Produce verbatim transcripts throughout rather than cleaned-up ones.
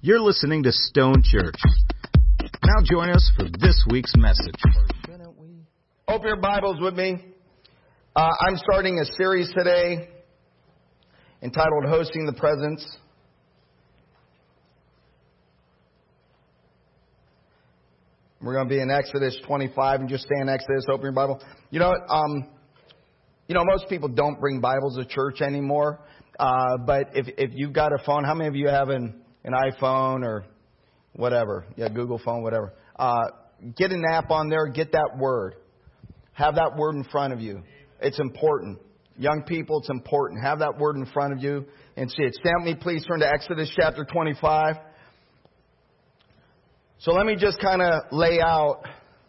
You're listening to Stone Church. Now join us for this week's message. Open your Bibles with me. Uh, I'm starting a series today entitled Hosting the Presence. We're going to be in Exodus twenty-five, and just stay in Exodus. Open your Bible. You know, um, you know, most people don't bring Bibles to church anymore. Uh, but if if you've got a phone, how many of you have an, an iPhone or whatever? Yeah, Google phone, whatever. Uh, get an app on there. Get that word. Have that word in front of you. It's important. Young people, it's important. Have that word in front of you and see it. Stand with me, please. Turn to Exodus chapter twenty-five. So let me just kind of lay out.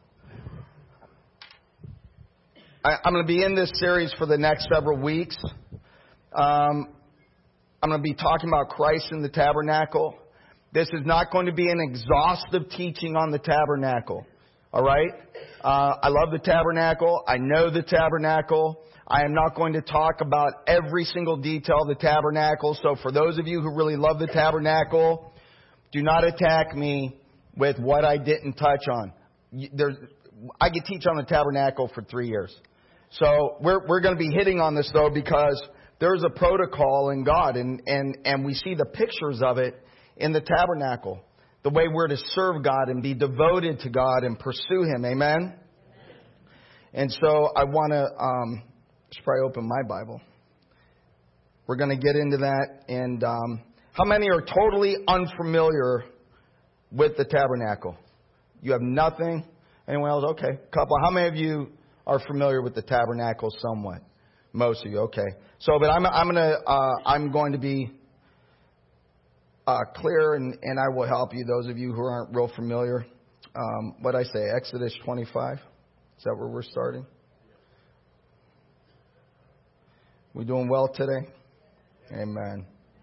I, I'm going to be in this series for the next several weeks. Um, I'm going to be talking about Christ in the tabernacle. This is not going to be an exhaustive teaching on the tabernacle. All right? Uh, I love the tabernacle. I know the tabernacle. I am not going to talk about every single detail of the tabernacle. So for those of you who really love the tabernacle, do not attack me with what I didn't touch on. There's, I could teach on the tabernacle for three years. So we're we're going to be hitting on this, though, because there's a protocol in God, and, and, and we see the pictures of it in the tabernacle. The way we're to serve God and be devoted to God and pursue Him. Amen? Amen. And so I want to, um, should probably open my Bible. We're going to get into that. And um, how many are totally unfamiliar with the tabernacle? You have nothing? Anyone else? Okay. Couple. How many of you are familiar with the tabernacle somewhat? Most of you. Okay. So, but I'm, I'm going to, uh, I'm going to be Uh, clear, and, and I will help you, those of you who aren't real familiar. Um, what I say, Exodus twenty-five? Is that where we're starting? We doing well today? Amen.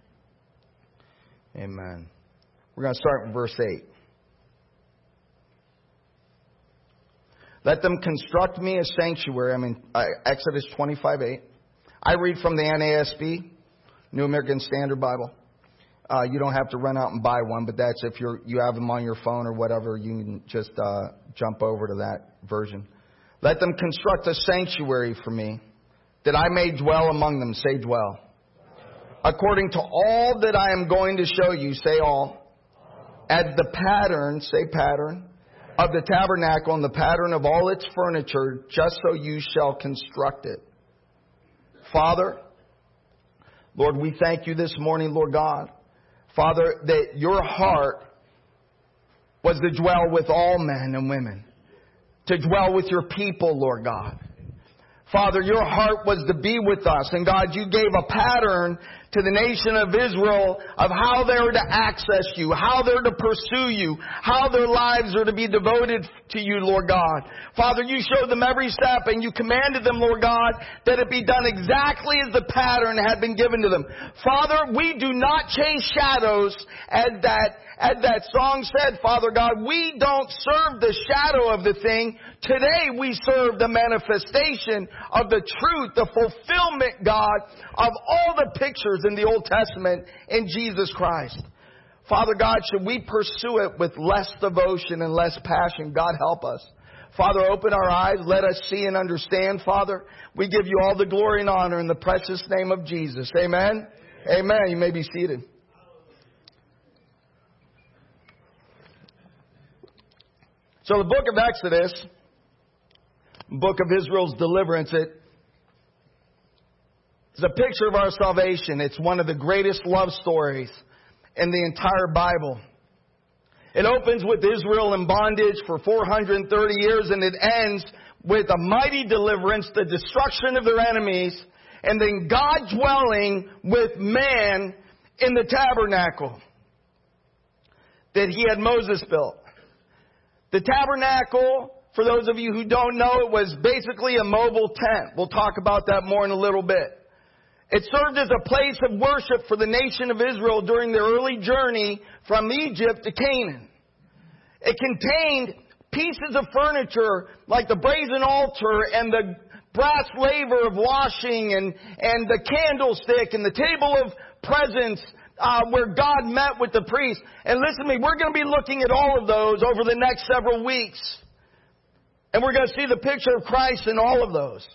Amen. We're going to start with verse eight. Let them construct me a sanctuary. I mean, uh, Exodus twenty-five eight. I read from the N A S B, New American Standard Bible. Uh, you don't have to run out and buy one, but that's if you're, you have them on your phone or whatever, you can just uh, jump over to that version. Let them construct a sanctuary for me, that I may dwell among them. Say dwell. According to all that I am going to show you, say all. As the pattern, say pattern, of the tabernacle and the pattern of all its furniture, just so you shall construct it. Father, Lord, we thank you this morning, Lord God. Father, that your heart was to dwell with all men and women. To dwell with your people, Lord God. Father, your heart was to be with us. And God, you gave a pattern to the nation of Israel of how they were to access you, how they're to pursue you, how their lives are to be devoted to you, Lord God. Father, you showed them every step, and you commanded them, Lord God, that it be done exactly as the pattern had been given to them. Father, we do not chase shadows, as that as that song said, Father God. We don't serve the shadow of the thing. Today we serve the manifestation of the truth, the fulfillment, God, of all the pictures in the Old Testament in Jesus Christ. Father God, should we pursue it with less devotion and less passion? God, help us. Father, open our eyes. Let us see and understand, Father. We give you all the glory and honor in the precious name of Jesus. Amen. Amen. Amen. You may be seated. So the book of Exodus, book of Israel's deliverance, it is a picture of our salvation. It's one of the greatest love stories in the entire Bible. It opens with Israel in bondage for four hundred thirty years, and it ends with a mighty deliverance, the destruction of their enemies, and then God dwelling with man in the tabernacle that he had Moses built. The tabernacle, for those of you who don't know, it was basically a mobile tent. We'll talk about that more in a little bit. It served as a place of worship for the nation of Israel during their early journey from Egypt to Canaan. It contained pieces of furniture like the brazen altar and the brass laver of washing and, and the candlestick and the table of presence uh, where God met with the priest. And listen to me, we're going to be looking at all of those over the next several weeks. And we're going to see the picture of Christ in all of those.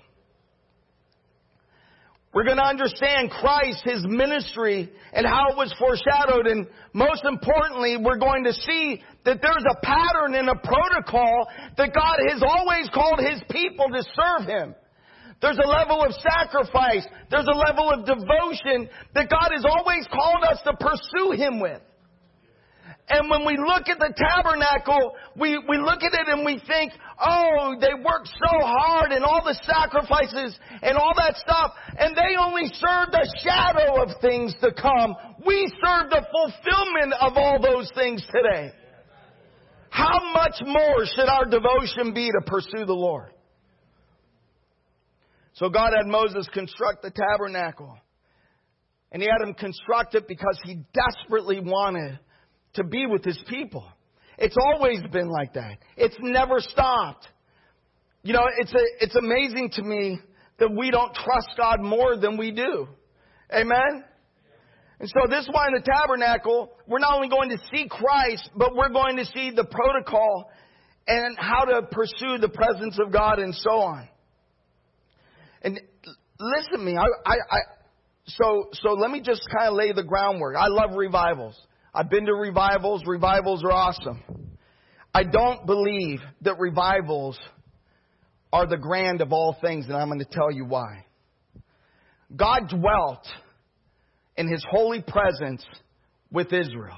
We're going to understand Christ, His ministry, and how it was foreshadowed. And most importantly, we're going to see that there's a pattern and a protocol that God has always called His people to serve Him. There's a level of sacrifice. There's a level of devotion that God has always called us to pursue Him with. And when we look at the tabernacle, we, we look at it and we think, oh, they worked so hard and all the sacrifices and all that stuff, and they only served a shadow of things to come. We serve the fulfillment of all those things today. How much more should our devotion be to pursue the Lord? So God had Moses construct the tabernacle. And He had him construct it because He desperately wanted to be with His people. It's always been like that. It's never stopped. You know, it's a, it's amazing to me that we don't trust God more than we do. Amen? And so this is why in the tabernacle, we're not only going to see Christ, but we're going to see the protocol and how to pursue the presence of God and so on. And listen to me. I, I, I, so, so let me just kind of lay the groundwork. I love revivals. I've been to revivals. Revivals are awesome. I don't believe that revivals are the grand of all things, and I'm going to tell you why. God dwelt in His holy presence with Israel.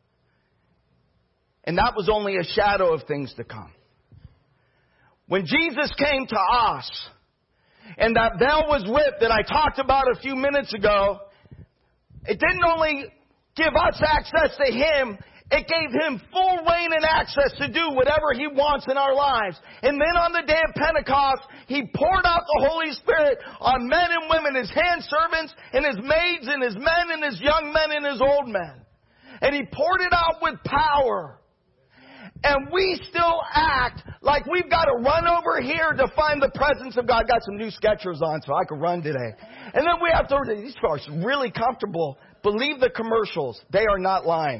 And that was only a shadow of things to come. When Jesus came to us, and that veil was ripped that I talked about a few minutes ago, it didn't only give us access to Him, it gave Him full reign and access to do whatever He wants in our lives. And then on the day of Pentecost, He poured out the Holy Spirit on men and women, His handservants and His maids and His men and His young men and His old men. And He poured it out with power. And we still act like we've got to run over here to find the presence of God. Got some new Skechers on so I could run today. And then we have to, these folks are really comfortable. Believe the commercials. They are not lying.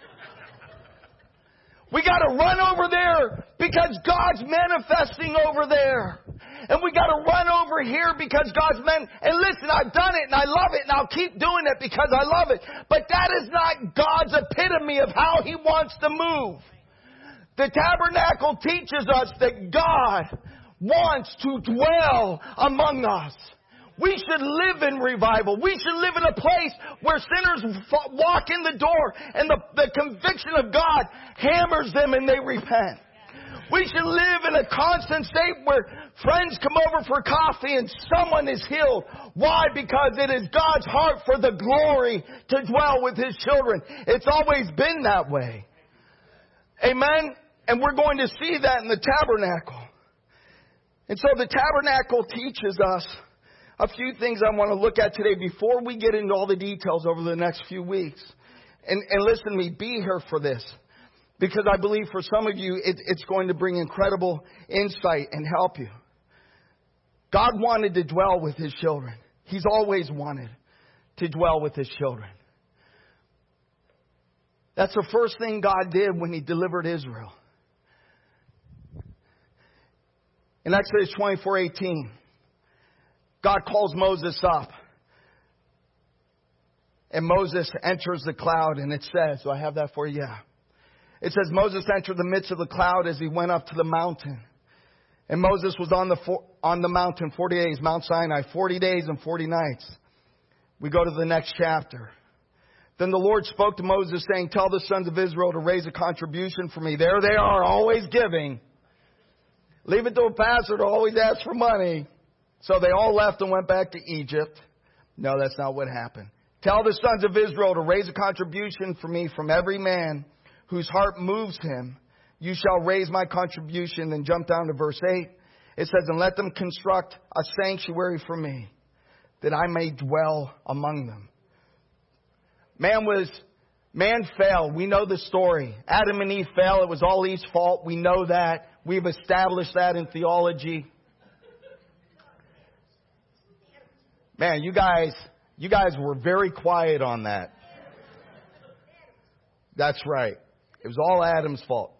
We got to run over there because God's manifesting over there. And we got to run over here because God's man. And listen, I've done it and I love it and I'll keep doing it because I love it. But that is not God's epitome of how He wants to move. The tabernacle teaches us that God wants to dwell among us. We should live in revival. We should live in a place where sinners walk in the door and the, the conviction of God hammers them and they repent. We should live in a constant state where friends come over for coffee and someone is healed. Why? Because it is God's heart for the glory to dwell with His children. It's always been that way. Amen? And we're going to see that in the tabernacle. And so the tabernacle teaches us a few things I want to look at today before we get into all the details over the next few weeks. And, and listen to me, be here for this. Because I believe for some of you, it, it's going to bring incredible insight and help you. God wanted to dwell with His children. He's always wanted to dwell with His children. That's the first thing God did when He delivered Israel. In Exodus twenty-four eighteen, God calls Moses up. And Moses enters the cloud, and it says, do I have that for you? Yeah. It says, Moses entered the midst of the cloud as he went up to the mountain. And Moses was on the for, on the mountain forty days, Mount Sinai, forty days and forty nights. We go to the next chapter. Then the Lord spoke to Moses, saying, tell the sons of Israel to raise a contribution for me. There they are, always giving. Leave it to a pastor to always ask for money. So they all left and went back to Egypt. No, that's not what happened. Tell the sons of Israel to raise a contribution for me from every man whose heart moves him. You shall raise my contribution. Then jump down to verse eight. It says, and let them construct a sanctuary for me, that I may dwell among them. Man was, man fell. We know the story. Adam and Eve fell. It was all Eve's fault. We know that. We've established that in theology. Man, you guys, you guys were very quiet on that. That's right. It was all Adam's fault.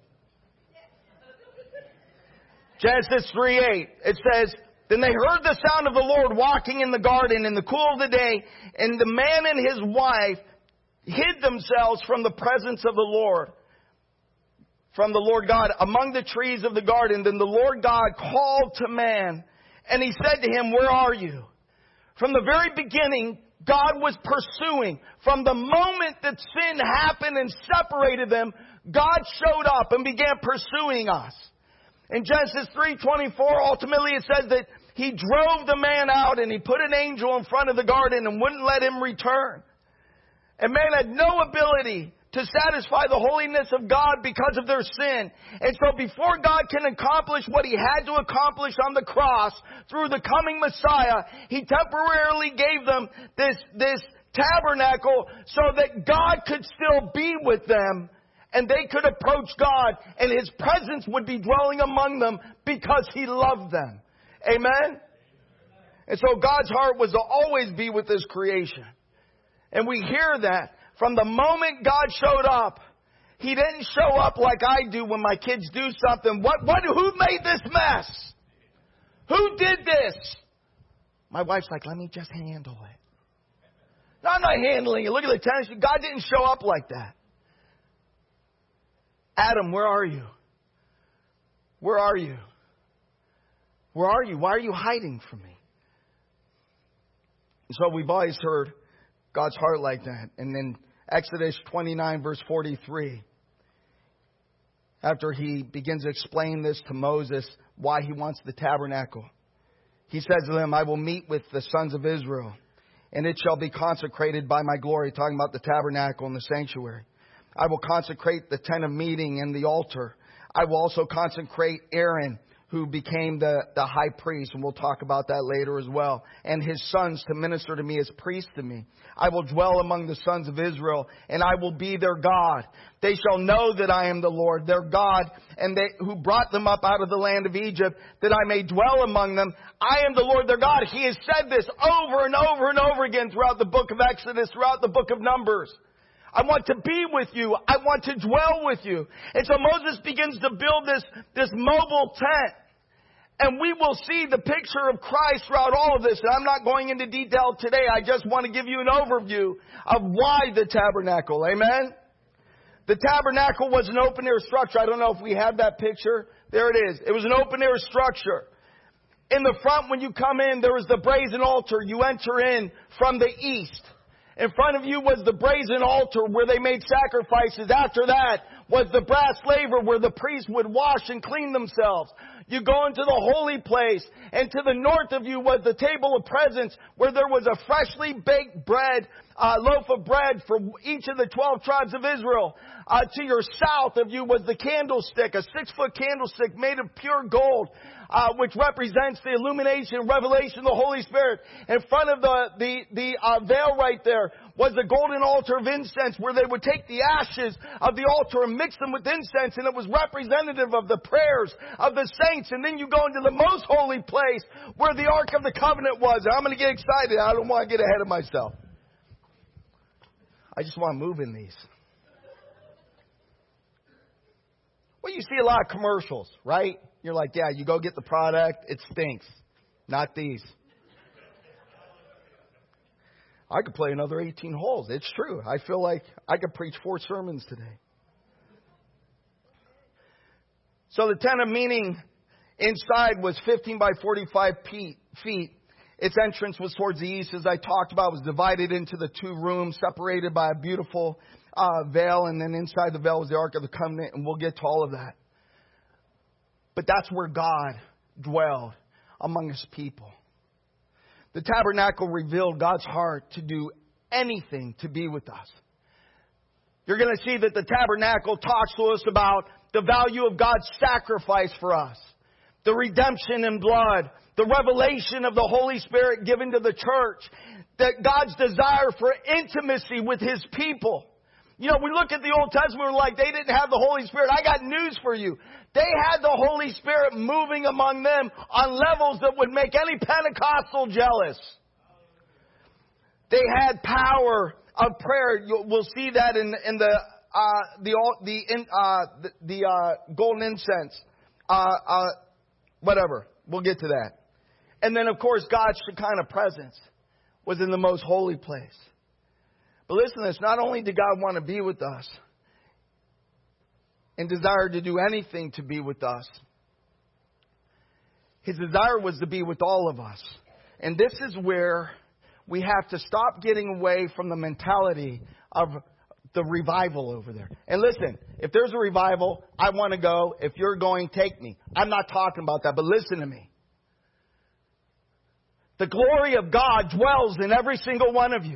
Genesis three eight, it says, then they heard the sound of the Lord walking in the garden in the cool of the day, and the man and his wife hid themselves from the presence of the Lord, from the Lord God, among the trees of the garden. Then the Lord God called to man, and he said to him, where are you? From the very beginning, God was pursuing. From the moment that sin happened and separated them, God showed up and began pursuing us. In Genesis three twenty-four, ultimately it says that he drove the man out and he put an angel in front of the garden and wouldn't let him return. And man had no ability to satisfy the holiness of God because of their sin. And so before God can accomplish what he had to accomplish on the cross through the coming Messiah, he temporarily gave them this, this tabernacle so that God could still be with them and they could approach God and his presence would be dwelling among them because he loved them. Amen? And so God's heart was to always be with his creation. And we hear that from the moment God showed up. He didn't show up like I do when my kids do something. What, what, who made this mess? Who did this? My wife's like, let me just handle it. No, I'm not handling it. Look at the tennis. God didn't show up like that. Adam, where are you? Where are you? Where are you? Why are you hiding from me? And so we've always heard God's heart like that. And then Exodus twenty-nine verse forty-three. After he begins to explain this to Moses, why he wants the tabernacle. He says to them, I will meet with the sons of Israel, and it shall be consecrated by my glory. Talking about the tabernacle and the sanctuary. I will consecrate the tent of meeting and the altar. I will also consecrate Aaron, who became the, the high priest, and we'll talk about that later as well, and his sons to minister to me as priests to me. I will dwell among the sons of Israel, and I will be their God. They shall know that I am the Lord, their God, and they who brought them up out of the land of Egypt, that I may dwell among them. I am the Lord their God. He has said this over and over and over again throughout the book of Exodus, throughout the book of Numbers. I want to be with you. I want to dwell with you. And so Moses begins to build this, this mobile tent. And we will see the picture of Christ throughout all of this. And I'm not going into detail today. I just want to give you an overview of why the tabernacle. Amen? The tabernacle was an open air structure. I don't know if we have that picture. There it is. It was an open air structure. In the front, when you come in, there was the brazen altar. You enter in from the east. In front of you was the brazen altar where they made sacrifices. After that was the brass laver where the priests would wash and clean themselves. You go into the holy place, and to the north of you was the table of presence where there was a freshly baked bread, uh, loaf of bread for each of the twelve tribes of Israel. Uh, to your south of you was the candlestick, a six-foot candlestick made of pure gold, uh, which represents the illumination, revelation of the Holy Spirit. In front of the the the uh, veil right there was the golden altar of incense, where they would take the ashes of the altar and mix them with incense, and it was representative of the prayers of the saints. And then you go into the most holy place where the Ark of the Covenant was. And I'm going to get excited. I don't want to get ahead of myself. I just want to move in these. Well, you see a lot of commercials, right? You're like, yeah, you go get the product. It stinks. Not these. I could play another eighteen holes. It's true. I feel like I could preach four sermons today. So the tent of meeting inside was fifteen by forty-five feet. Its entrance was towards the east, as I talked about. It was divided into the two rooms, separated by a beautiful uh, veil. And then inside the veil was the Ark of the Covenant. And we'll get to all of that. But that's where God dwelled among his people. The tabernacle revealed God's heart to do anything to be with us. You're going to see that the tabernacle talks to us about the value of God's sacrifice for us, the redemption in blood, the revelation of the Holy Spirit given to the church, that God's desire for intimacy with his people. You know, we look at the Old Testament, we're like, they didn't have the Holy Spirit. I got news for you. They had the Holy Spirit moving among them on levels that would make any Pentecostal jealous. They had power of prayer. We'll see that in, in the uh, the the in, uh, the, the uh, golden incense, uh, uh, whatever. We'll get to that. And then, of course, God's Shekinah presence was in the most holy place. But listen to this. Not only did God want to be with us and desire to do anything to be with us, His desire was to be with all of us. And this is where we have to stop getting away from the mentality of the revival over there. And listen, if there's a revival, I want to go. If you're going, take me. I'm not talking about that, but listen to me. The glory of God dwells in every single one of you.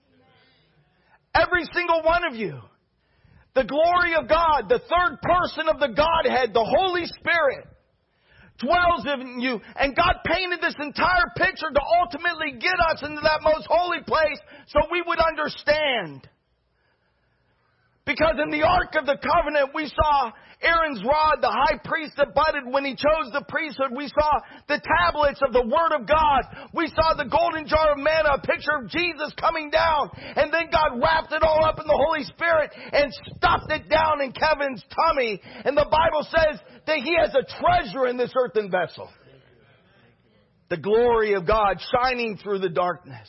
Every single one of you. The glory of God, the third person of the Godhead, the Holy Spirit, dwells in you. And God painted this entire picture to ultimately get us into that most holy place so we would understand. Because in the Ark of the Covenant, we saw Aaron's rod, the high priest that budded when he chose the priesthood. We saw the tablets of the Word of God. We saw the golden jar of manna, a picture of Jesus coming down. And then God wrapped it all up in the Holy Spirit and stuffed it down in Kevin's tummy. And the Bible says that he has a treasure in this earthen vessel. The glory of God shining through the darkness.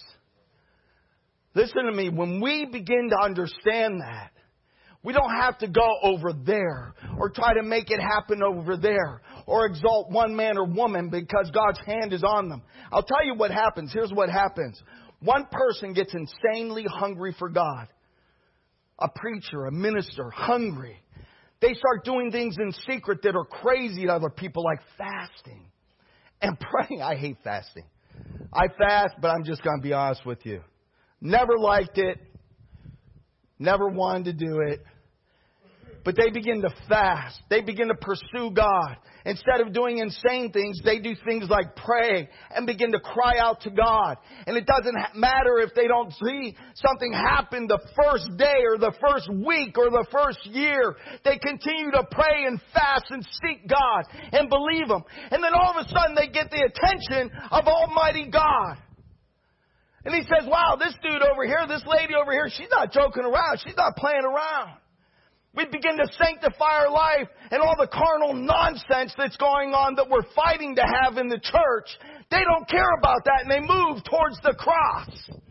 Listen to me. When we begin to understand that, we don't have to go over there or try to make it happen over there or exalt one man or woman because God's hand is on them. I'll tell you what happens. Here's what happens. One person gets insanely hungry for God. A preacher, a minister, hungry. They start doing things in secret that are crazy to other people, like fasting and praying. I hate fasting. I fast, but I'm just going to be honest with you. Never liked it. Never wanted to do it. But they begin to fast. They begin to pursue God. Instead of doing insane things, they do things like pray and begin to cry out to God. And it doesn't matter if they don't see something happen the first day or the first week or the first year. They continue to pray and fast and seek God and believe Him. And then all of a sudden they get the attention of Almighty God. And He says, wow, this dude over here, this lady over here, she's not joking around. She's not playing around. We begin to sanctify our life and all the carnal nonsense that's going on that we're fighting to have in the church. They don't care about that and they move towards the cross.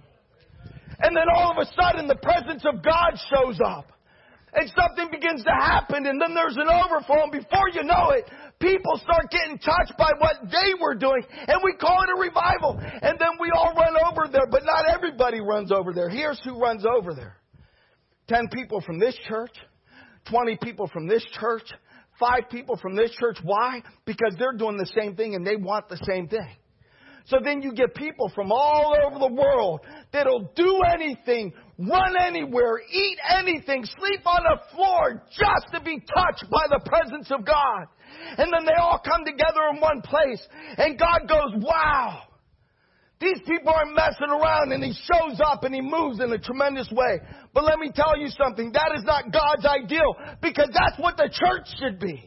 And then all of a sudden the presence of God shows up. And something begins to happen and then there's an overflow. And before you know it, people start getting touched by what they were doing. And we call it a revival. And then we all run over there. But not everybody runs over there. Here's who runs over there. Ten people from this church. twenty people from this church. Five people from this church. Why? Because they're doing the same thing and they want the same thing. So then you get people from all over the world that'll do anything, run anywhere, eat anything, sleep on the floor just to be touched by the presence of God. And then they all come together in one place. And God goes, wow, these people aren't messing around. And He shows up and He moves in a tremendous way. But let me tell you something. That is not God's ideal, because that's what the church should be.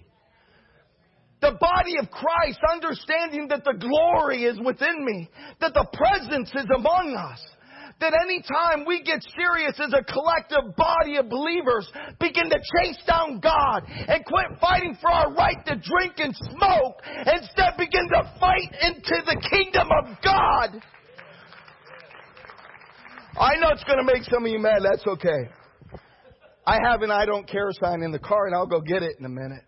The body of Christ, understanding that the glory is within me, that the presence is among us. That any time we get serious as a collective body of believers, begin to chase down God and quit fighting for our right to drink and smoke, instead begin to fight into the kingdom of God. I know it's going to make some of you mad. That's okay. I have an I don't care sign in the car and I'll go get it in a minute.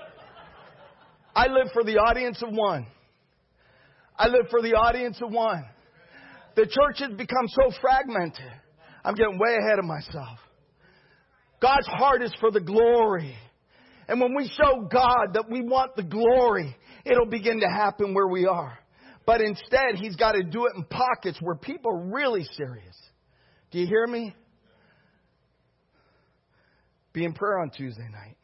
I live for the audience of one. I live for the audience of one. The church has become so fragmented. I'm getting way ahead of myself. God's heart is for the glory. And when we show God that we want the glory, it'll begin to happen where we are. But instead, He's got to do it in pockets where people are really serious. Do you hear me? Be in prayer on Tuesday night.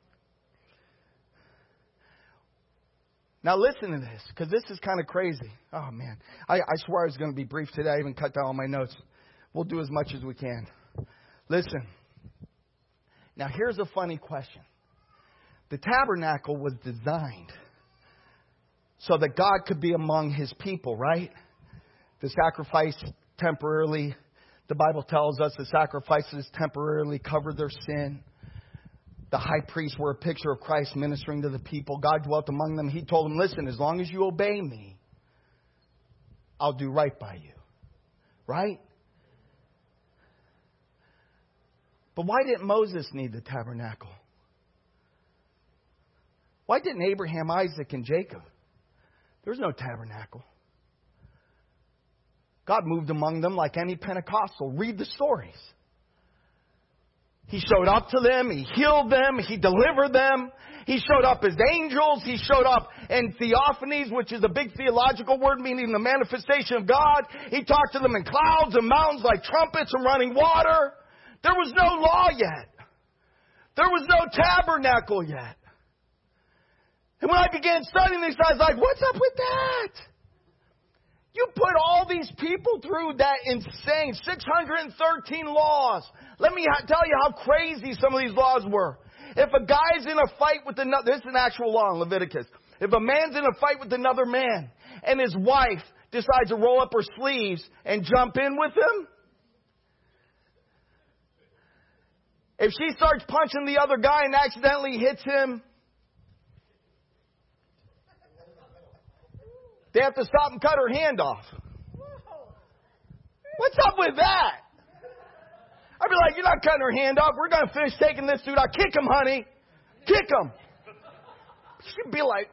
Now listen to this, because this is kind of crazy. Oh, man. I, I swear I was going to be brief today. I even cut down all my notes. We'll do as much as we can. Listen. Now here's a funny question. The tabernacle was designed so that God could be among His people, right? The sacrifice temporarily, The Bible tells us the sacrifices temporarily covered their sin. The high priests were a picture of Christ ministering to the people. God dwelt among them. He told them, listen, as long as you obey me, I'll do right by you. Right? But why didn't Moses need the tabernacle? Why didn't Abraham, Isaac, and Jacob? There was no tabernacle. God moved among them like any Pentecostal. Read the stories. He showed up to them. He healed them. He delivered them. He showed up as angels. He showed up in theophanies, which is a big theological word meaning the manifestation of God. He talked to them in clouds and mountains like trumpets and running water. There was no law yet. There was no tabernacle yet. And when I began studying this, I was like, what's up with that? You put all these people through that insane six hundred thirteen laws. Let me tell you how crazy some of these laws were. If a guy's in a fight with another, this is an actual law in Leviticus. If a man's in a fight with another man and his wife decides to roll up her sleeves and jump in with him, if she starts punching the other guy and accidentally hits him, they have to stop and cut her hand off. What's up with that? I'd be like, you're not cutting her hand off. We're going to finish taking this dude out. Kick him, honey. Kick him. She'd be like,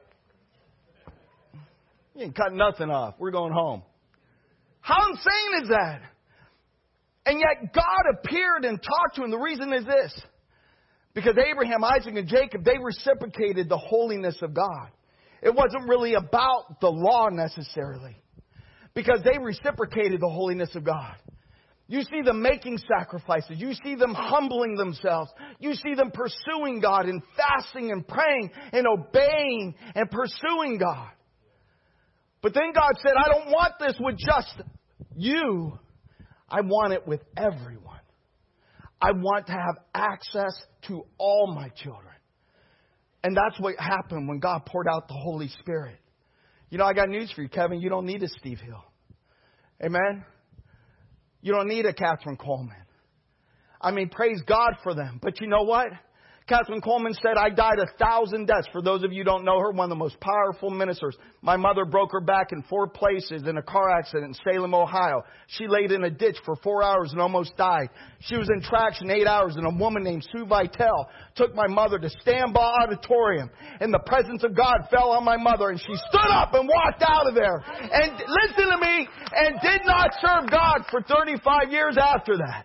you ain't cutting nothing off. We're going home. How insane is that? And yet God appeared and talked to him. The reason is this. Because Abraham, Isaac, and Jacob, they reciprocated the holiness of God. It wasn't really about the law necessarily. Because they reciprocated the holiness of God. You see them making sacrifices. You see them humbling themselves. You see them pursuing God and fasting and praying and obeying and pursuing God. But then God said, I don't want this with just you. I want it with everyone. I want to have access to all my children. And that's what happened when God poured out the Holy Spirit. You know, I got news for you, Kevin. You don't need a Steve Hill. Amen? You don't need a Catherine Coleman. I mean, praise God for them. But you know what? Catherine Coleman said, I died a thousand deaths. For those of you who don't know her, one of the most powerful ministers. My mother broke her back in four places in a car accident in Salem, Ohio. She laid in a ditch for four hours and almost died. She was in traction eight hours, and a woman named Sue Vitale took my mother to Stambaugh Auditorium. And the presence of God fell on my mother, and she stood up and walked out of there. And listen to me, and did not serve God for thirty-five years after that.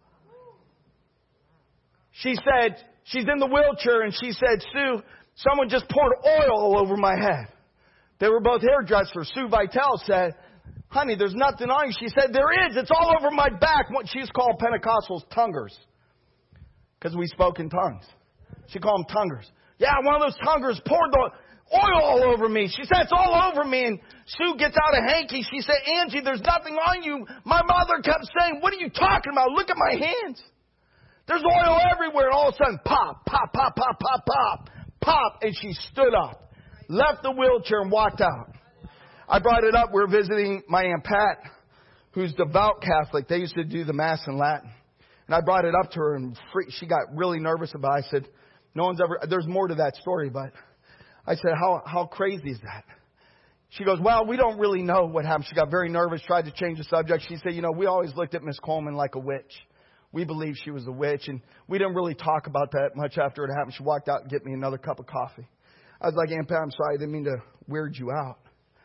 She said, she's in the wheelchair, and she said, Sue, someone just poured oil all over my head. They were both hairdressers. Sue Vitale said, honey, there's nothing on you. She said, there is. It's all over my back. What she's called Pentecostals tonguers. Because we spoke in tongues. She called them tonguers. Yeah, one of those tonguers poured the oil all over me. She said, it's all over me. And Sue gets out a hanky. She said, Angie, there's nothing on you. My mother kept saying, what are you talking about? Look at my hands. There's oil everywhere. And all of a sudden, pop, pop, pop, pop, pop, pop, pop. And she stood up, left the wheelchair, and walked out. I brought it up. We were visiting my Aunt Pat, who's devout Catholic. They used to do the Mass in Latin. And I brought it up to her, and free, she got really nervous about it. I said, no one's ever, there's more to that story, but I said, how, how crazy is that? She goes, well, we don't really know what happened. She got very nervous, tried to change the subject. She said, you know, we always looked at Miss Coleman like a witch. We believed she was a witch, and we didn't really talk about that much after it happened. She walked out and get me another cup of coffee. I was like, Aunt Pat, I'm sorry. I didn't mean to weird you out.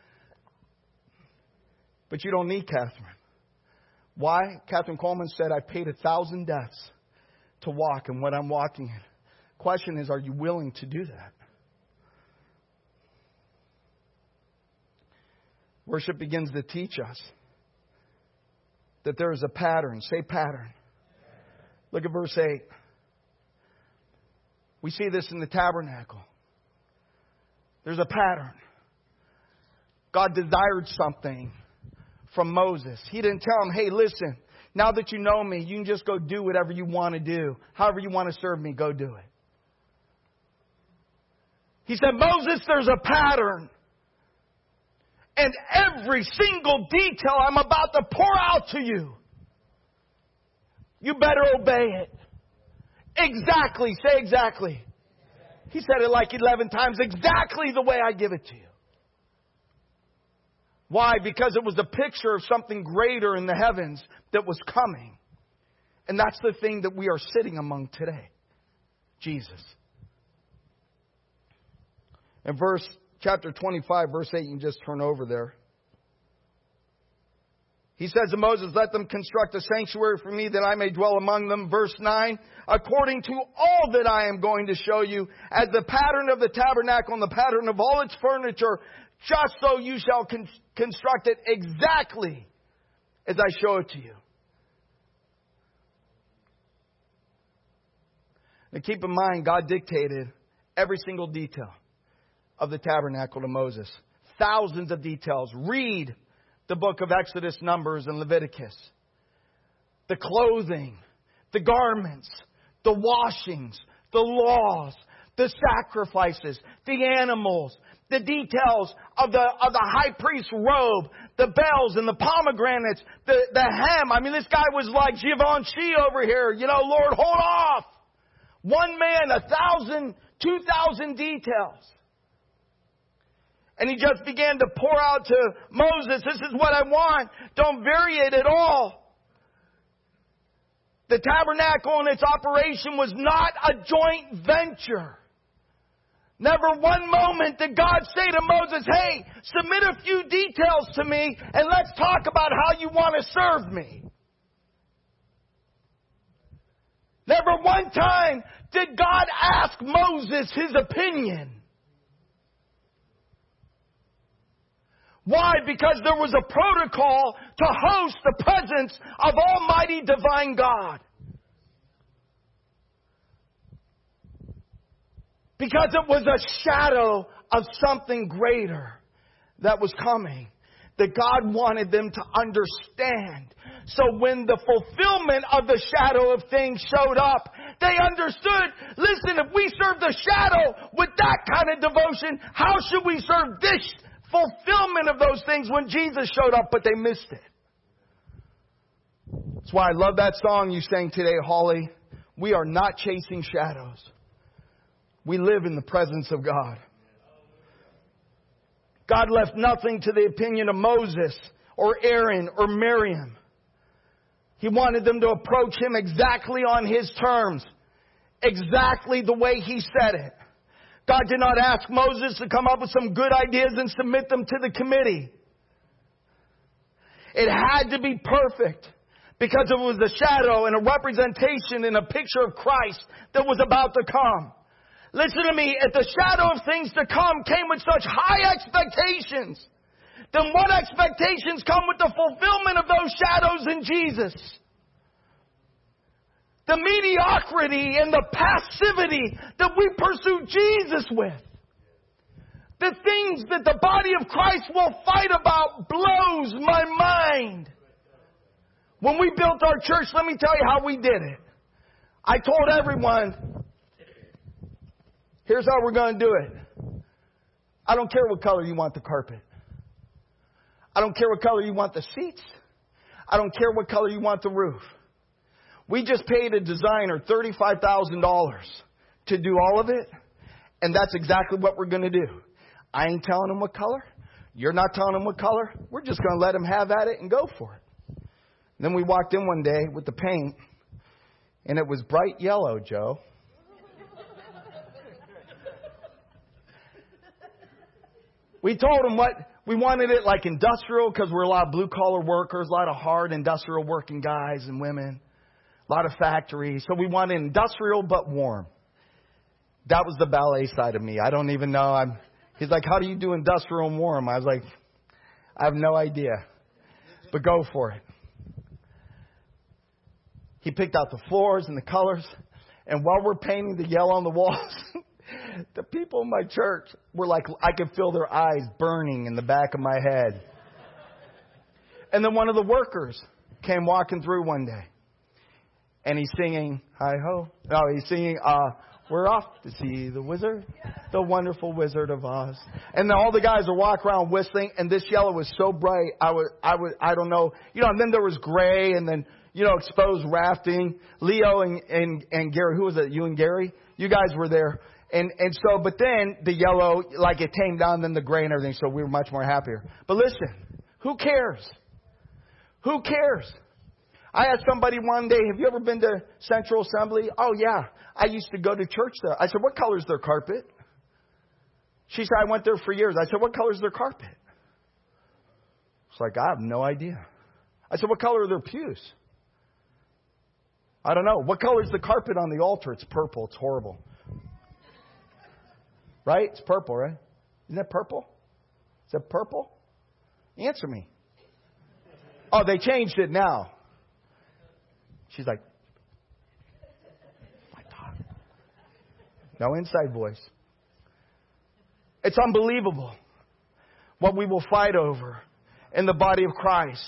But you don't need Catherine. Why? Catherine Coleman said, I paid a thousand deaths to walk in what I'm walking in. Question is, are you willing to do that? Worship begins to teach us that there is a pattern. Say pattern. Look at verse eight. We see this in the tabernacle. There's a pattern. God desired something from Moses. He didn't tell him, hey, listen, now that you know me, you can just go do whatever you want to do. However you want to serve me, go do it. He said, Moses, there's a pattern. And every single detail I'm about to pour out to you. You better obey it. Exactly. Say exactly. He said it like eleven times. Exactly the way I give it to you. Why? Because it was a picture of something greater in the heavens that was coming. And that's the thing that we are sitting among today. Jesus. In verse, chapter twenty-five, verse eight, you can just turn over there. He says to Moses, let them construct a sanctuary for me that I may dwell among them. Verse nine, according to all that I am going to show you, as the pattern of the tabernacle and the pattern of all its furniture, just so you shall con- construct it exactly as I show it to you. Now keep in mind, God dictated every single detail of the tabernacle to Moses. Thousands of details. Read the book of Exodus, Numbers, and Leviticus. The clothing, the garments, the washings, the laws, the sacrifices, the animals, the details of the of the high priest's robe, the bells and the pomegranates, the, the hem. I mean, this guy was like Givenchy over here. You know, Lord, hold off. One man, a thousand, two thousand details. And he just began to pour out to Moses, this is what I want. Don't vary it at all. The tabernacle and its operation was not a joint venture. Never one moment did God say to Moses, hey, submit a few details to me and let's talk about how you want to serve me. Never one time did God ask Moses his opinion. Why? Because there was a protocol to host the presence of Almighty Divine God. Because it was a shadow of something greater that was coming. That God wanted them to understand. So when the fulfillment of the shadow of things showed up, they understood, listen, if we serve the shadow with that kind of devotion, how should we serve this fulfillment of those things when Jesus showed up, but they missed it? That's why I love that song you sang today, Holly. We are not chasing shadows. We live in the presence of God. God left nothing to the opinion of Moses or Aaron or Miriam. He wanted them to approach Him exactly on His terms. Exactly the way He said it. God did not ask Moses to come up with some good ideas and submit them to the committee. It had to be perfect because it was a shadow and a representation and a picture of Christ that was about to come. Listen to me, if the shadow of things to come came with such high expectations, then what expectations come with the fulfillment of those shadows in Jesus? The mediocrity and the passivity that we pursue Jesus with. The things that the body of Christ will fight about blows my mind. When we built our church, let me tell you how we did it. I told everyone, here's how we're going to do it. I don't care what color you want the carpet. I don't care what color you want the seats. I don't care what color you want the roof. We just paid a designer thirty-five thousand dollars to do all of it. And that's exactly what we're going to do. I ain't telling them what color. You're not telling them what color. We're just going to let them have at it and go for it. And then we walked in one day with the paint. And it was bright yellow, Joe. We told them what we wanted it like industrial because we're a lot of blue collar workers, a lot of hard industrial working guys and women. A lot of factories. So we wanted industrial but warm. That was the ballet side of me. I don't even know. I'm, he's like, how do you do industrial and warm? I was like, I have no idea. But go for it. He picked out the floors and the colors. And while we're painting the yellow on the walls, the people in my church were like, I could feel their eyes burning in the back of my head. And then one of the workers came walking through one day. And he's singing, hi-ho. No, he's singing, uh, we're off to see the wizard, the wonderful Wizard of Oz. And then all the guys are walking around whistling, and this yellow was so bright, I would, I would, I don't know. You know, and then there was gray, and then you know, exposed rafting. Leo and, and, and Gary, who was it? You and Gary? You guys were there. And, and so, but then the yellow, like it tamed down, then the gray and everything. So we were much more happier. But listen, who cares? Who cares? I asked somebody one day, have you ever been to Central Assembly? Oh, yeah. I used to go to church there. I said, what color is their carpet? She said, I went there for years. I said, what color is their carpet? It's like, I have no idea. I said, what color are their pews? I don't know. What color is the carpet on the altar? It's purple. It's horrible. Right? It's purple, right? Isn't that purple? Is that purple? Answer me. Oh, they changed it now. She's like, my God. No inside voice. It's unbelievable what we will fight over in the body of Christ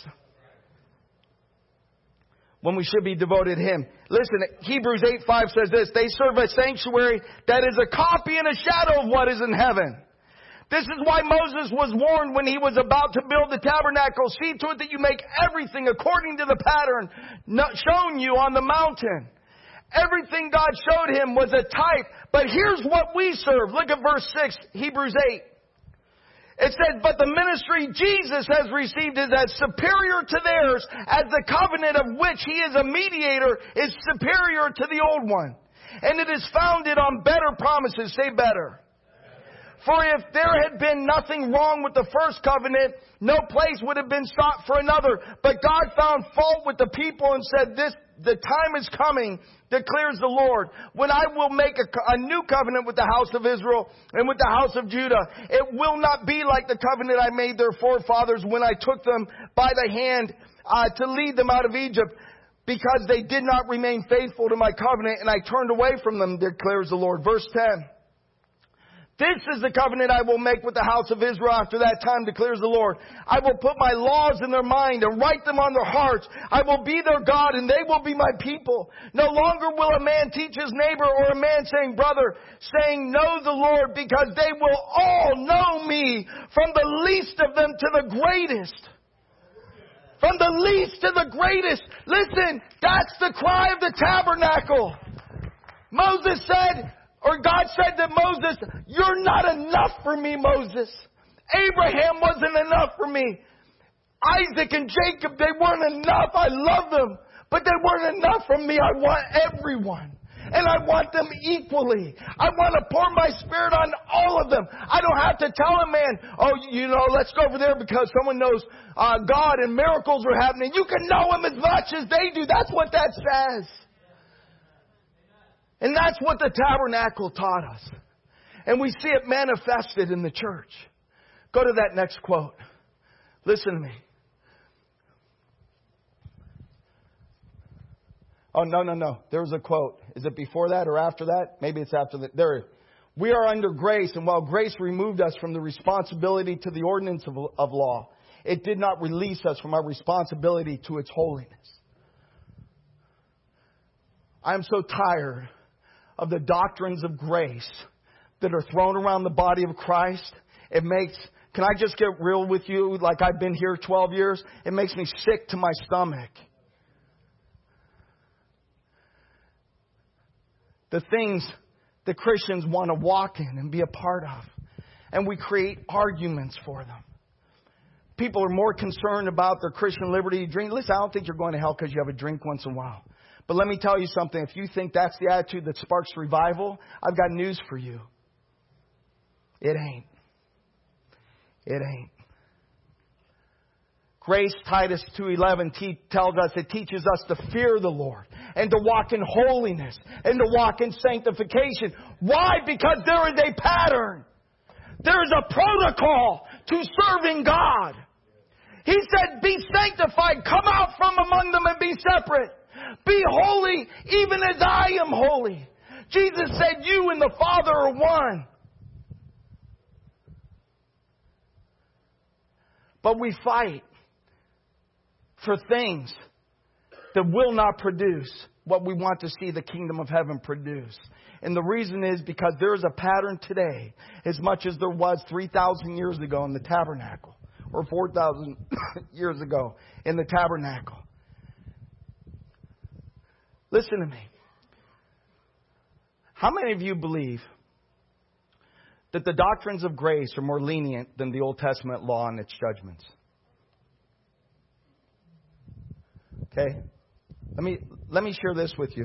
when we should be devoted to Him. Listen, Hebrews eight five says this, they serve a sanctuary that is a copy and a shadow of what is in heaven. This is why Moses was warned when he was about to build the tabernacle. See to it that you make everything according to the pattern shown you on the mountain. Everything God showed him was a type. But here's what we serve. Look at verse six, Hebrews eight. It says, but the ministry Jesus has received is as superior to theirs as the covenant of which He is a mediator is superior to the old one. And it is founded on better promises. Say better. For if there had been nothing wrong with the first covenant, no place would have been sought for another. But God found fault with the people and said, "This the time is coming, declares the Lord, when I will make a, a new covenant with the house of Israel and with the house of Judah. It will not be like the covenant I made their forefathers when I took them by the hand uh, to lead them out of Egypt, because they did not remain faithful to my covenant, and I turned away from them, declares the Lord." Verse ten. This is the covenant I will make with the house of Israel after that time, declares the Lord. I will put my laws in their mind and write them on their hearts. I will be their God and they will be my people. No longer will a man teach his neighbor or a man saying, brother, saying, know the Lord, because they will all know me, from the least of them to the greatest. From the least to the greatest. Listen, that's the cry of the tabernacle. Moses said, or God said to Moses, you're not enough for me, Moses. Abraham wasn't enough for me. Isaac and Jacob, they weren't enough. I love them, but they weren't enough for me. I want everyone. And I want them equally. I want to pour my Spirit on all of them. I don't have to tell a man, oh, you know, let's go over there because someone knows uh, God and miracles are happening. You can know Him as much as they do. That's what that says. And that's what the tabernacle taught us. And we see it manifested in the church. Go to that next quote. Listen to me. Oh, no, no, no. There was a quote. Is it before that or after that? Maybe it's after that. There. We are under grace, and while grace removed us from the responsibility to the ordinance of, of law, it did not release us from our responsibility to its holiness. I'm so tired of the doctrines of grace that are thrown around the body of Christ. It makes, can I just get real with you? Like I've been here twelve years. It makes me sick to my stomach. The things that Christians want to walk in and be a part of. And we create arguments for them. People are more concerned about their Christian liberty. Drink. Listen, I don't think you're going to hell because you have a drink once in a while. But let me tell you something. If you think that's the attitude that sparks revival, I've got news for you. It ain't. It ain't. Grace, Titus two eleven te- tells us, it teaches us to fear the Lord and to walk in holiness and to walk in sanctification. Why? Because there is a pattern. There is a protocol to serving God. He said, be sanctified. Come out from among them and be separate. Be holy even as I am holy. Jesus said, you and the Father are one. But we fight for things that will not produce what we want to see the kingdom of heaven produce. And the reason is because there is a pattern today, as much as there was three thousand years ago in the tabernacle, or four thousand years ago in the tabernacle. Listen to me. How many of you believe that the doctrines of grace are more lenient than the Old Testament law and its judgments? Okay? Let me let me share this with you.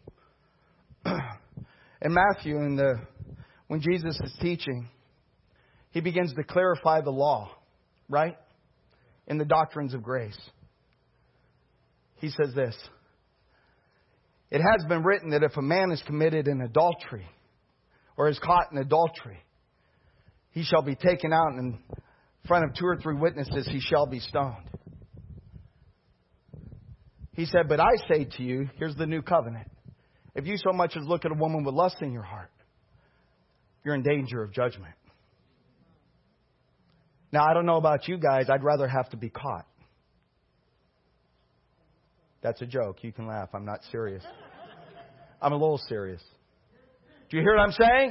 In Matthew, in the when Jesus is teaching, he begins to clarify the law, right? In the doctrines of grace. He says this. It has been written that if a man is committed in adultery or is caught in adultery, he shall be taken out, and in front of two or three witnesses he shall be stoned. He said, but I say to you, here's the new covenant. If you so much as look at a woman with lust in your heart, you're in danger of judgment. Now, I don't know about you guys. I'd rather have to be caught. That's a joke. You can laugh. I'm not serious. I'm a little serious. Do you hear what I'm saying?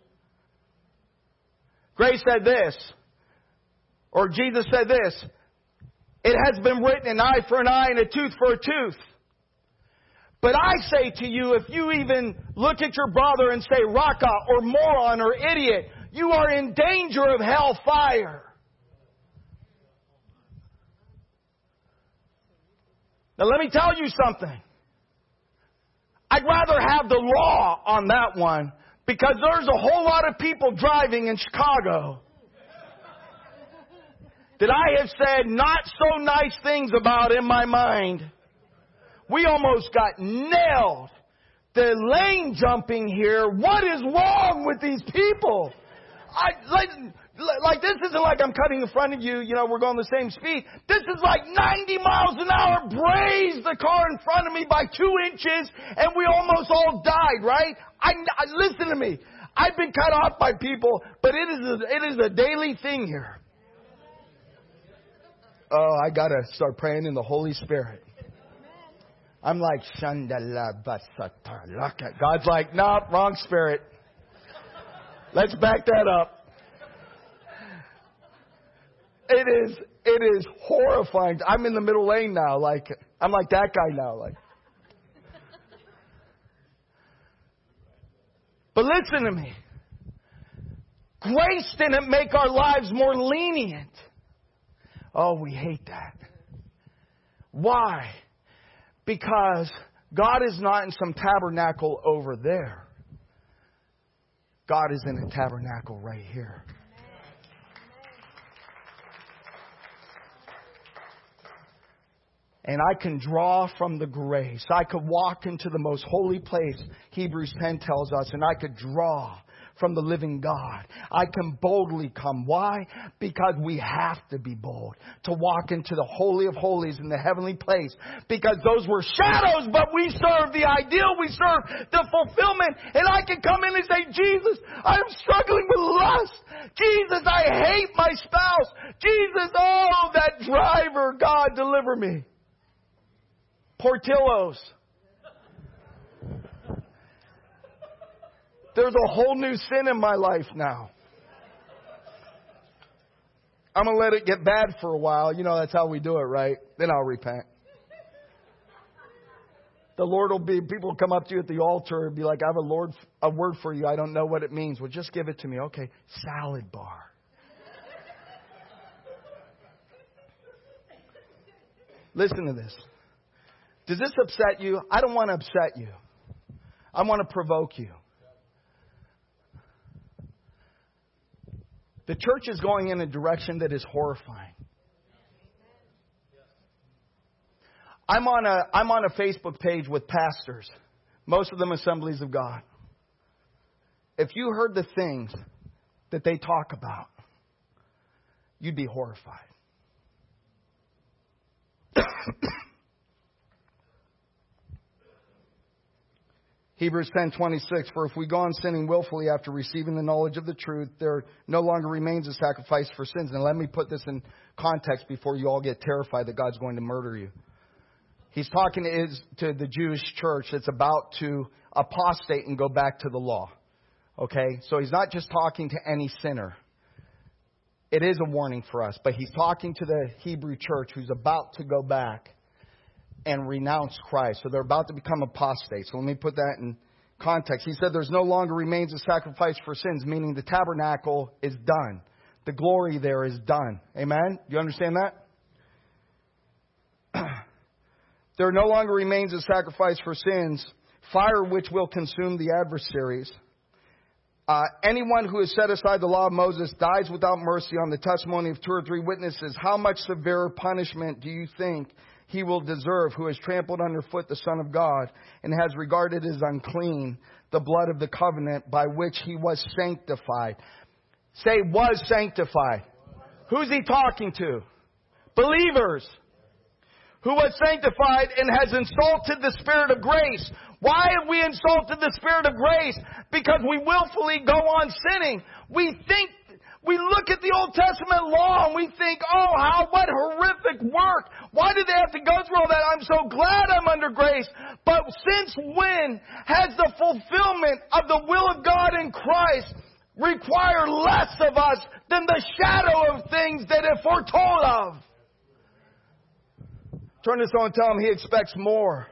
Grace said this, or Jesus said this. It has been written, an eye for an eye and a tooth for a tooth. But I say to you, if you even look at your brother and say raka or moron or idiot, you are in danger of hell fire. Now let me tell you something. I'd rather have the law on that one, because there's a whole lot of people driving in Chicago that I have said not so nice things about in my mind. We almost got nailed. The lane jumping here. What is wrong with these people? I like, like this isn't like I'm cutting in front of you. You know, we're going the same speed. This is like ninety miles an hour. Brazed the car in front of me by two inches, and we almost all died. Right? I, I listen to me. I've been cut off by people, but it is a, it is a daily thing here. Oh, I gotta start praying in the Holy Spirit. I'm like, Shandala Basata. God's like, no, nope, wrong spirit. Let's back that up. It is, it is horrifying. I'm in the middle lane now. Like, I'm like that guy now. Like, but listen to me. Grace didn't make our lives more lenient. Oh, we hate that. Why? Because God is not in some tabernacle over there. God is in a tabernacle right here. And I can draw from the grace. I could walk into the most holy place, Hebrews ten tells us, and I could draw from the living God. I can boldly come. Why? Because we have to be bold to walk into the Holy of Holies in the heavenly place. Because those were shadows, but we serve the ideal. We serve the fulfillment. And I can come in and say, Jesus, I'm struggling with lust. Jesus, I hate my spouse. Jesus, oh, that driver, God, deliver me. Portillo's. There's a whole new sin in my life now. I'm going to let it get bad for a while. You know, that's how we do it, right? Then I'll repent. The Lord will be, people will come up to you at the altar and be like, I have a Lord, a word for you. I don't know what it means. Well, just give it to me. Okay. Salad bar. Listen to this. Does this upset you? I don't want to upset you. I want to provoke you. The church is going in a direction that is horrifying. I'm on a I'm on a Facebook page with pastors, most of them Assemblies of God. If you heard the things that they talk about, you'd be horrified. Hebrews ten twenty-six, for if we go on sinning willfully after receiving the knowledge of the truth, there no longer remains a sacrifice for sins. And let me put this in context before you all get terrified that God's going to murder you. He's talking to, his, to the Jewish church that's about to apostate and go back to the law. Okay? So he's not just talking to any sinner. It is a warning for us. But he's talking to the Hebrew church who's about to go back. and renounce Christ. So they're about to become apostates. So let me put that in context. He said there's no longer remains a sacrifice for sins, meaning the tabernacle is done. The glory there is done. Amen? Do you understand that? There no longer remains a sacrifice for sins, fire which will consume the adversaries. Uh, anyone who has set aside the law of Moses dies without mercy on the testimony of two or three witnesses. How much severer punishment do you think he will deserve who has trampled underfoot the Son of God and has regarded as unclean the blood of the covenant by which he was sanctified? Say, was sanctified. Who's he talking to? Believers. Who was sanctified and has insulted the Spirit of grace. Why have we insulted the Spirit of grace? Because we willfully go on sinning. We think, we look at the Old Testament law and we think, oh, how, what horrific work. Why did they have to go through all that? I'm so glad I'm under grace. But since when has the fulfillment of the will of God in Christ required less of us than the shadow of things that it foretold of? Turn to someone and tell him he expects more.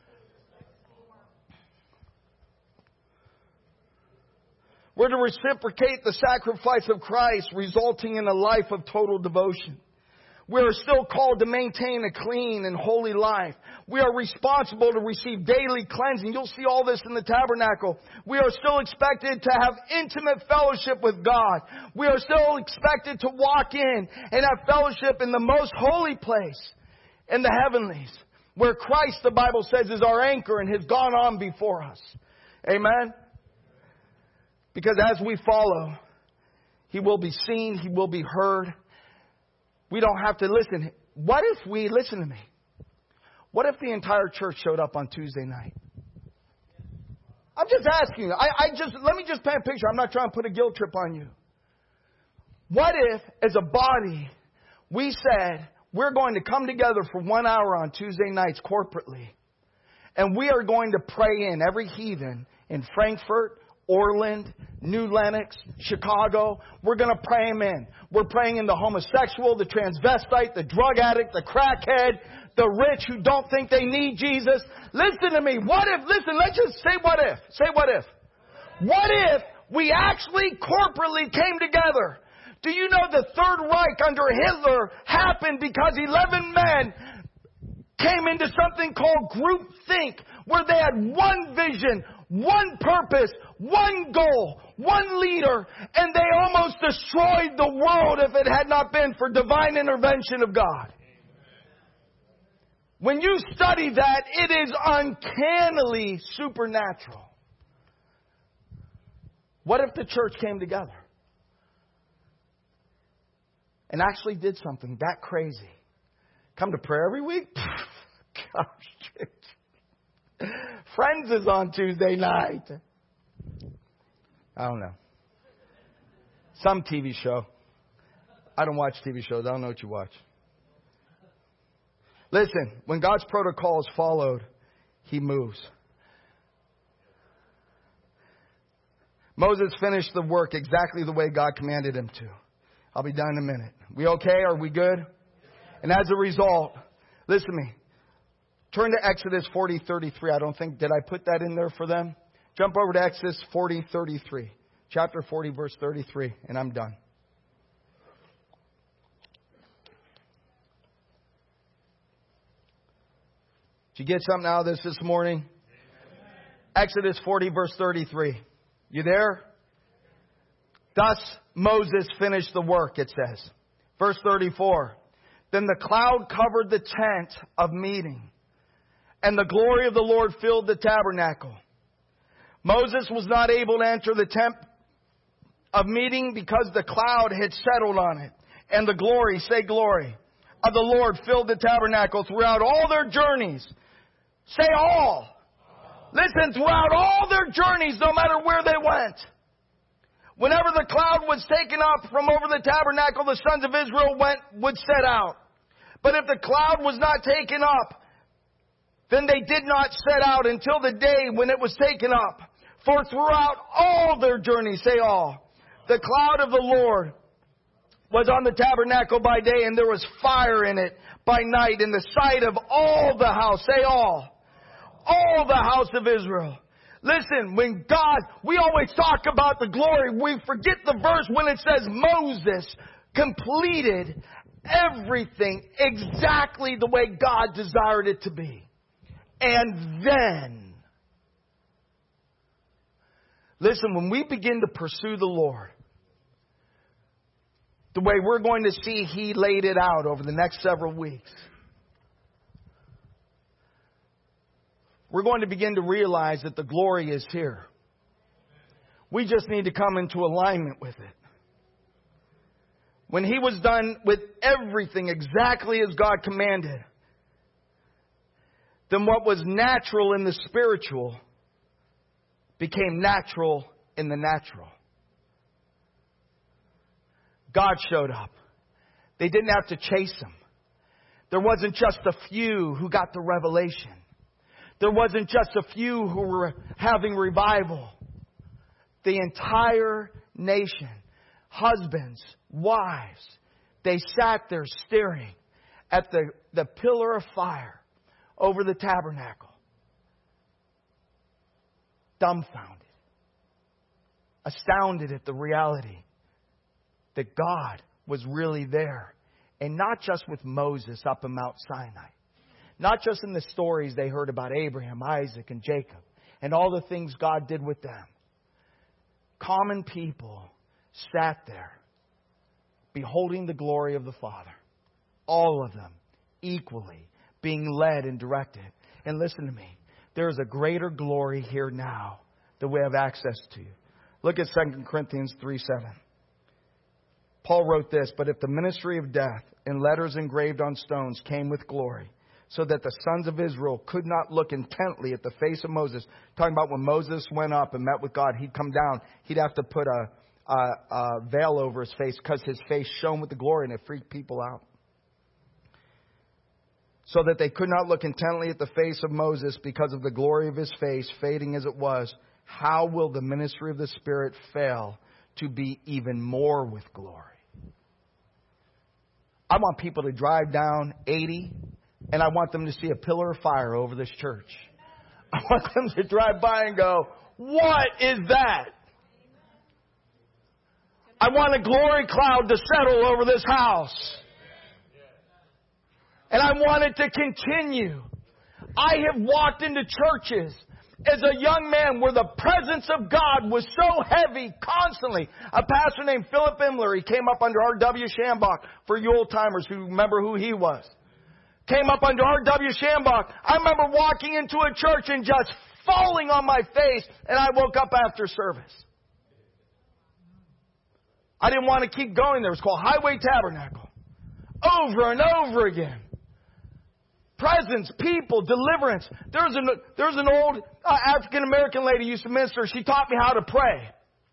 We're to reciprocate the sacrifice of Christ, resulting in a life of total devotion. We are still called to maintain a clean and holy life. We are responsible to receive daily cleansing. You'll see all this in the tabernacle. We are still expected to have intimate fellowship with God. We are still expected to walk in and have fellowship in the most holy place, in the heavenlies, where Christ, the Bible says, is our anchor and has gone on before us. Amen? Because as we follow, He will be seen, He will be heard. We don't have to listen. What if we, listen to me, what if the entire church showed up on Tuesday night? I'm just asking you. I, I just, let me just paint a picture. I'm not trying to put a guilt trip on you. What if, as a body, we said, we're going to come together for one hour on Tuesday nights corporately. And we are going to pray in every heathen in Frankfurt, Orland, New Lenox, Chicago. We're going to pray them in. We're praying in the homosexual, the transvestite, the drug addict, the crackhead, the rich who don't think they need Jesus. Listen to me. What if, listen, let's just say what if. Say what if. What if we actually corporately came together? Do you know the Third Reich under Hitler happened because eleven men came into something called groupthink, where they had one vision, one purpose, one goal, one leader, and they almost destroyed the world if it had not been for divine intervention of God. When you study that, it is uncannily supernatural. What if the church came together and actually did something that crazy? Come to prayer every week? Gosh, Friends is on Tuesday night. I don't know. Some T V show. I don't watch T V shows. I don't know what you watch. Listen, when God's protocol is followed, He moves. Moses finished the work exactly the way God commanded him to. I'll be done in a minute. We okay? Are we good? And as a result, listen to me. Turn to Exodus forty thirty-three. I don't think, did I put that in there for them? Jump over to Exodus forty thirty-three. Chapter forty, verse thirty-three. And I'm done. Did you get something out of this this morning? Amen. Exodus forty, verse thirty-three. You there? Thus Moses finished the work, it says. Verse thirty-four. Then the cloud covered the tent of meeting, and the glory of the Lord filled the tabernacle. Moses was not able to enter the tent of meeting because the cloud had settled on it. And the glory, say glory, of the Lord filled the tabernacle throughout all their journeys. Say all. Listen, throughout all their journeys, no matter where they went. Whenever the cloud was taken up from over the tabernacle, the sons of Israel went, would set out. But if the cloud was not taken up, then they did not set out until the day when it was taken up. For throughout all their journeys, say all, the cloud of the Lord was on the tabernacle by day, and there was fire in it by night in the sight of all the house. Say all. All the house of Israel. Listen, when God, we always talk about the glory. We forget the verse when it says Moses completed everything exactly the way God desired it to be. And then, listen, when we begin to pursue the Lord, the way we're going to see He laid it out over the next several weeks, we're going to begin to realize that the glory is here. We just need to come into alignment with it. When He was done with everything exactly as God commanded, then what was natural in the spiritual became natural in the natural. God showed up. They didn't have to chase Him. There wasn't just a few who got the revelation. There wasn't just a few who were having revival. The entire nation, husbands, wives, they sat there staring at the, the pillar of fire over the tabernacle, dumbfounded, astounded at the reality that God was really there. And not just with Moses up in Mount Sinai. Not just in the stories they heard about Abraham, Isaac, and Jacob, and all the things God did with them. Common people sat there, beholding the glory of the Father. All of them, equally, being led and directed. And listen to me, there is a greater glory here now that we have access to. Look at Second Corinthians three seven. Paul wrote this, "But if the ministry of death in letters engraved on stones came with glory, so that the sons of Israel could not look intently at the face of Moses," talking about when Moses went up and met with God, he'd come down, he'd have to put a, a, a veil over his face because his face shone with the glory and it freaked people out. "So that they could not look intently at the face of Moses because of the glory of his face, fading as it was. How will the ministry of the Spirit fail to be even more with glory?" I want people to drive down eighty, and I want them to see a pillar of fire over this church. I want them to drive by and go, "What is that?" I want a glory cloud to settle over this house. And I want it to continue. I have walked into churches as a young man where the presence of God was so heavy constantly. A pastor named Philip Imler, he came up under R W Shambach, for you old timers who remember who he was. Came up under R W Shambach. I remember walking into a church and just falling on my face, and I woke up after service. I didn't want to keep going there. It was called Highway Tabernacle. Over and over again. Presence, people, deliverance. There's an, there's an old uh, African-American lady who used to minister. She taught me how to pray.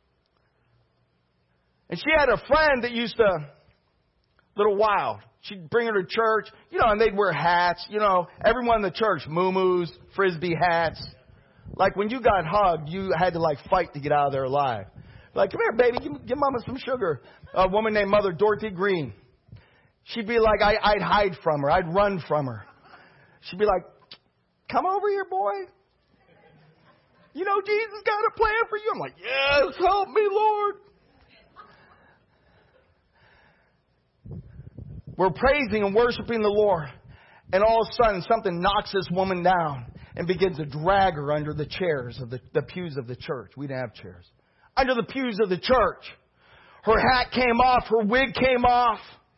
And she had a friend that used to, a little wild. She'd bring her to church, you know, and they'd wear hats. You know, everyone in the church, muumuus, frisbee hats. Like when you got hugged, you had to like fight to get out of there alive. Like, "Come here, baby, give, give Mama some sugar." A woman named Mother Dorothy Green. She'd be like, I, I'd hide from her. I'd run from her. She'd be like, "Come over here, boy. You know Jesus got a plan for you." I'm like, "Yes, help me, Lord." We're praising and worshiping the Lord. And all of a sudden, something knocks this woman down and begins to drag her under the chairs of the, the pews of the church. We didn't have chairs. Under the pews of the church. Her hat came off. Her wig came off.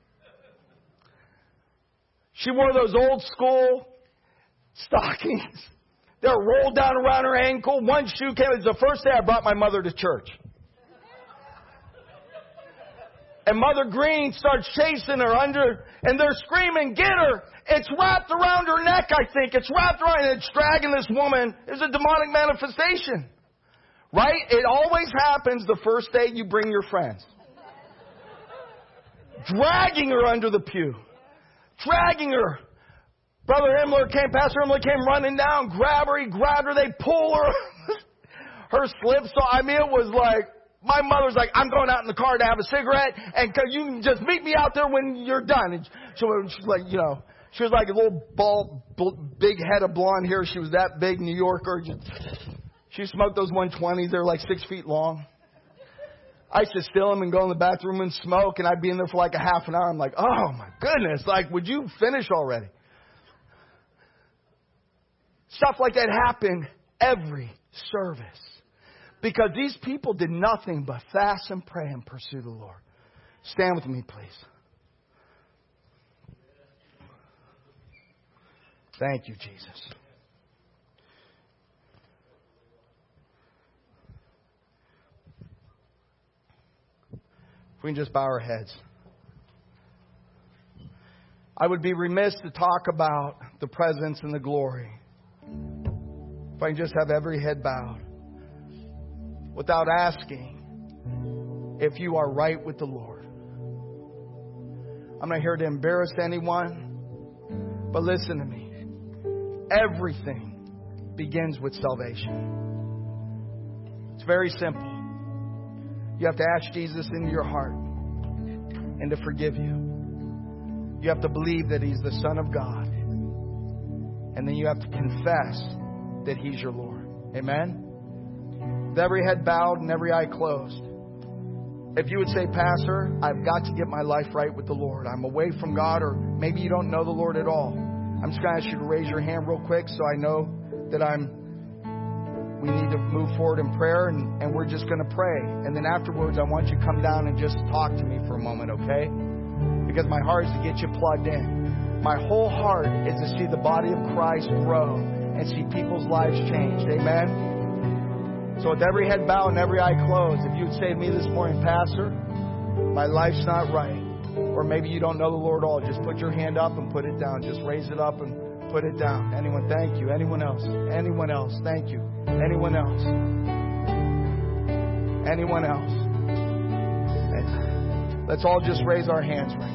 She wore those old school stockings. They were rolled down around her ankle. One shoe came. It was the first day I brought my mother to church. And Mother Green starts chasing her under, and they're screaming, "Get her!" It's wrapped around her neck, I think. It's wrapped around, and it's dragging this woman. It's a demonic manifestation. Right? It always happens the first day you bring your friends. Dragging her under the pew. Dragging her. Brother Imler came, Pastor Imler came running down, grab her, he grabbed her, they pull her. Her slip, so I mean, it was like, my mother's like, I'm going out in the car to have a cigarette, and you can just meet me out there when you're done. And she was like, you know, she was like a little bald, big head of blonde hair. She was that big, New Yorker. Just, she smoked those one twenties. They were like six feet long. I used to steal them and go in the bathroom and smoke, and I'd be in there for like a half an hour. I'm like, oh my goodness, like, would you finish already? Stuff like that happened every service. Because these people did nothing but fast and pray and pursue the Lord. Stand with me, please. Thank you, Jesus. If we can just bow our heads. I would be remiss to talk about the presence and the glory if I can just have every head bowed, without asking if you are right with the Lord. I'm not here to embarrass anyone, but listen to me. Everything begins with salvation. It's very simple. You have to ask Jesus into your heart and to forgive you. You have to believe that He's the Son of God. And then you have to confess that He's your Lord. Amen? With every head bowed and every eye closed. If you would say, Pastor, I've got to get my life right with the Lord. I'm away from God, or maybe you don't know the Lord at all. I'm just going to ask you to raise your hand real quick so I know that I'm. we need to move forward in prayer, and, and we're just going to pray. And then afterwards, I want you to come down and just talk to me for a moment, okay? Because my heart is to get you plugged in. My whole heart is to see the body of Christ grow and see people's lives changed. Amen? So with every head bowed and every eye closed, if you would say to me this morning, Pastor, my life's not right, or maybe you don't know the Lord at all, just put your hand up and put it down. Just raise it up and put it down. Anyone? Thank you. Anyone else? Anyone else? Thank you. Anyone else? Anyone else? Let's all just raise our hands right now.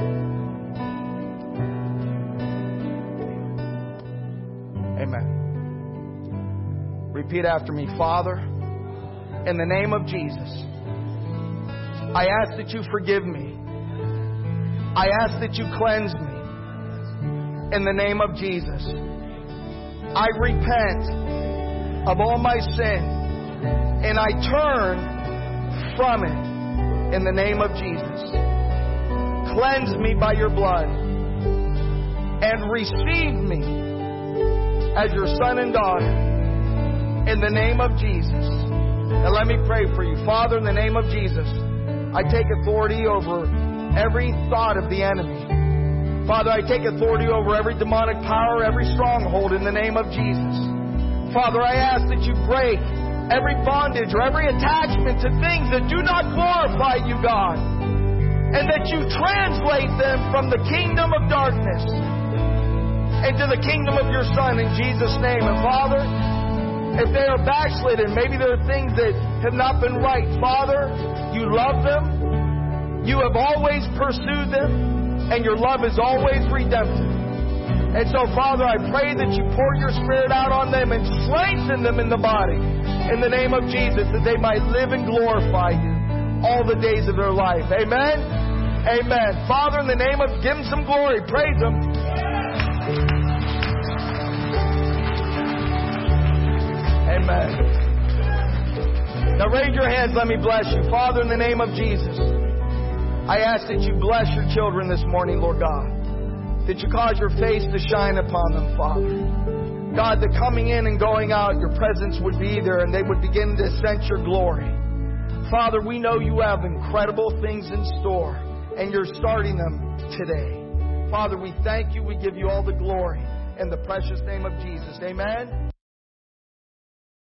Amen. Repeat after me. Father, in the name of Jesus, I ask that you forgive me. I ask that you cleanse me. In the name of Jesus, I repent of all my sin, and I turn from it. In the name of Jesus, cleanse me by your blood and receive me as your son and daughter. In the name of Jesus. Now let me pray for you. Father, in the name of Jesus, I take authority over every thought of the enemy. Father, I take authority over every demonic power, every stronghold in the name of Jesus. Father, I ask that you break every bondage or every attachment to things that do not glorify you, God, and that you translate them from the kingdom of darkness into the kingdom of your Son in Jesus' name. And Father, if they are backslidden, maybe there are things that have not been right. Father, you love them. You have always pursued them, and your love is always redemptive. And so, Father, I pray that you pour your Spirit out on them and strengthen them in the body in the name of Jesus, that they might live and glorify you all the days of their life. Amen? Amen. Father, in the name of, give them some glory. Praise them. Amen. Now raise your hands. Let me bless you. Father, in the name of Jesus, I ask that you bless your children this morning, Lord God. That you cause your face to shine upon them, Father. God, that coming in and going out, your presence would be there and they would begin to sense your glory. Father, we know you have incredible things in store and you're starting them today. Father, we thank you. We give you all the glory in the precious name of Jesus. Amen.